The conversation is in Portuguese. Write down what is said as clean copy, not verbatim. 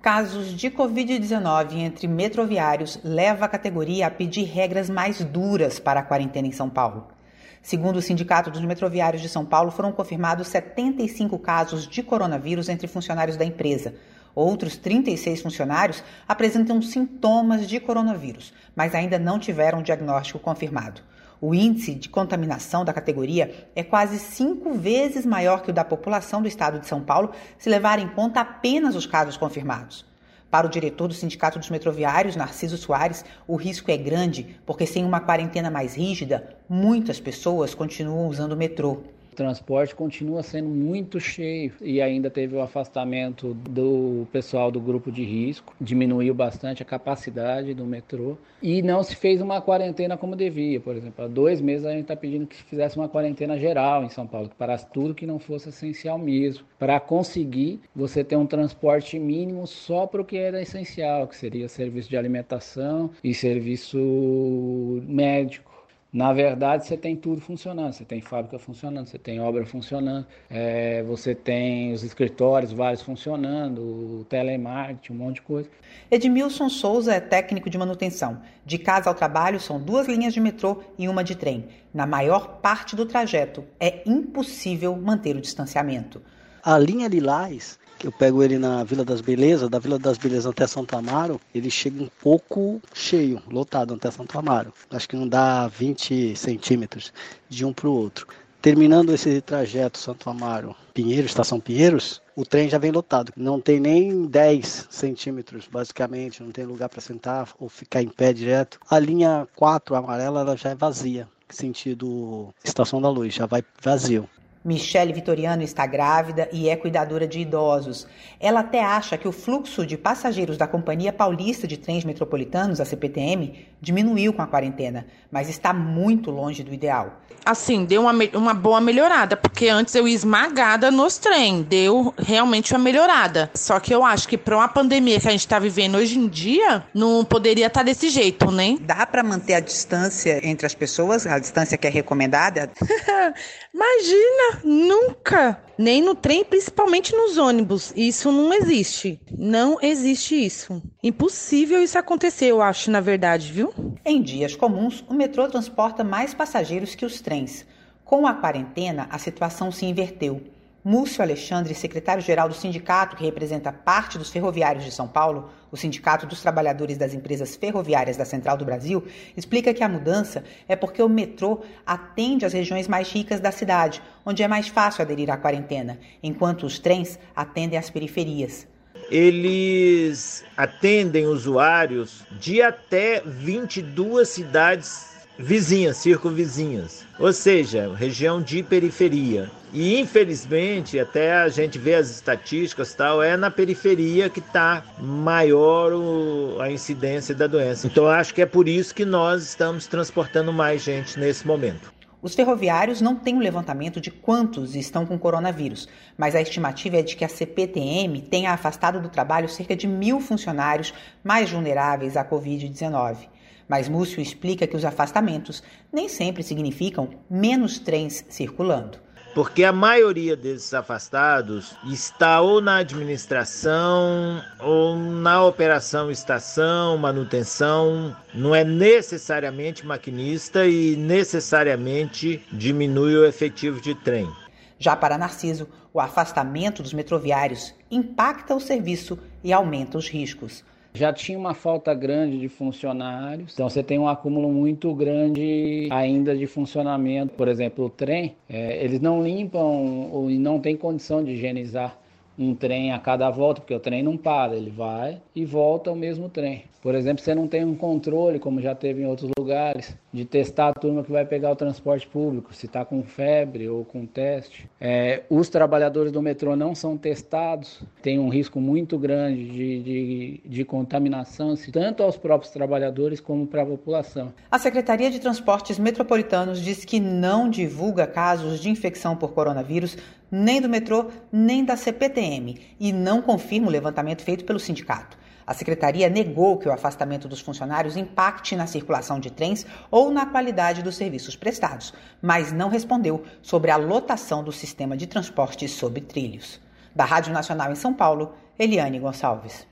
Casos de Covid-19 entre metroviários leva a categoria a pedir regras mais duras para a quarentena em São Paulo. Segundo o Sindicato dos Metroviários de São Paulo, foram confirmados 75 casos de coronavírus entre funcionários da empresa. Outros 36 funcionários apresentam sintomas de coronavírus, mas ainda não tiveram diagnóstico confirmado. O índice de contaminação da categoria é quase 5 vezes maior que o da população do estado de São Paulo, se levar em conta apenas os casos confirmados. Para o diretor do Sindicato dos Metroviários, Narciso Soares, o risco é grande, porque sem uma quarentena mais rígida, muitas pessoas continuam usando o metrô. O transporte continua sendo muito cheio e ainda teve o afastamento do pessoal do grupo de risco, diminuiu bastante a capacidade do metrô e não se fez uma quarentena como devia. Por exemplo, há 2 meses a gente está pedindo que se fizesse uma quarentena geral em São Paulo, que parasse tudo que não fosse essencial mesmo, para conseguir você ter um transporte mínimo só para o que era essencial, que seria serviço de alimentação e serviço médico. Na verdade, você tem tudo funcionando, você tem fábrica funcionando, você tem obra funcionando, você tem os escritórios vários funcionando, o telemarketing, um monte de coisa. Edmilson Souza é técnico de manutenção. De casa ao trabalho são 2 linhas de metrô e 1 de trem. Na maior parte do trajeto, é impossível manter o distanciamento. A linha Lilás, eu pego ele na Vila das Belezas, da Vila das Belezas até Santo Amaro, ele chega um pouco cheio, lotado até Santo Amaro. Acho que não dá 20 centímetros de um para o outro. Terminando esse trajeto Santo Amaro, Pinheiros, Estação Pinheiros, o trem já vem lotado. Não tem nem 10 centímetros, basicamente, não tem lugar para sentar ou ficar em pé direto. A linha 4, amarela, ela já é vazia, sentido Estação da Luz, já vai vazio. Michele Vitoriano está grávida e é cuidadora de idosos. Ela até acha que o fluxo de passageiros da Companhia Paulista de Trens Metropolitanos, a CPTM, diminuiu com a quarentena, mas está muito longe do ideal. Assim, deu uma boa melhorada, porque antes eu ia esmagada nos trens, deu realmente uma melhorada. Só que eu acho que para uma pandemia que a gente está vivendo hoje em dia, não poderia estar desse jeito, né? Dá para manter a distância entre as pessoas, a distância que é recomendada? Imagina, nunca! Nem no trem, principalmente nos ônibus. Isso não existe. Não existe isso. Impossível isso acontecer, eu acho, na verdade, viu? Em dias comuns, o metrô transporta mais passageiros que os trens. Com a quarentena, a situação se inverteu. Múcio Alexandre, secretário-geral do sindicato que representa parte dos ferroviários de São Paulo, o Sindicato dos Trabalhadores das Empresas Ferroviárias da Central do Brasil, explica que a mudança é porque o metrô atende as regiões mais ricas da cidade, onde é mais fácil aderir à quarentena, enquanto os trens atendem as periferias. Eles atendem usuários de até 22 cidades vizinhas, circunvizinhas, ou seja, região de periferia. E infelizmente, até a gente vê as estatísticas, tal, é na periferia que está maior a incidência da doença. Então acho que é por isso que nós estamos transportando mais gente nesse momento. Os ferroviários não têm um levantamento de quantos estão com coronavírus, mas a estimativa é de que a CPTM tenha afastado do trabalho cerca de 1.000 funcionários mais vulneráveis à Covid-19. Mas Múcio explica que os afastamentos nem sempre significam menos trens circulando. Porque a maioria desses afastados está ou na administração ou na operação estação, manutenção, não é necessariamente maquinista e necessariamente diminui o efetivo de trem. Já para Narciso, o afastamento dos metroviários impacta o serviço e aumenta os riscos. Já tinha uma falta grande de funcionários, então você tem um acúmulo muito grande ainda de funcionamento. Por exemplo, o trem, eles não limpam e não tem condição de higienizar um trem a cada volta, porque o trem não para, ele vai e volta o mesmo trem. Por exemplo, você não tem um controle, como já teve em outros lugares, de testar a turma que vai pegar o transporte público, se está com febre ou com teste. Os trabalhadores do metrô não são testados, tem um risco muito grande de contaminação, tanto aos próprios trabalhadores como para a população. A Secretaria de Transportes Metropolitanos diz que não divulga casos de infecção por coronavírus nem do metrô, nem da CPTM, e não confirma o levantamento feito pelo sindicato. A Secretaria negou que o afastamento dos funcionários impacte na circulação de trens ou na qualidade dos serviços prestados, mas não respondeu sobre a lotação do sistema de transporte sob trilhos. Da Rádio Nacional em São Paulo, Eliane Gonçalves.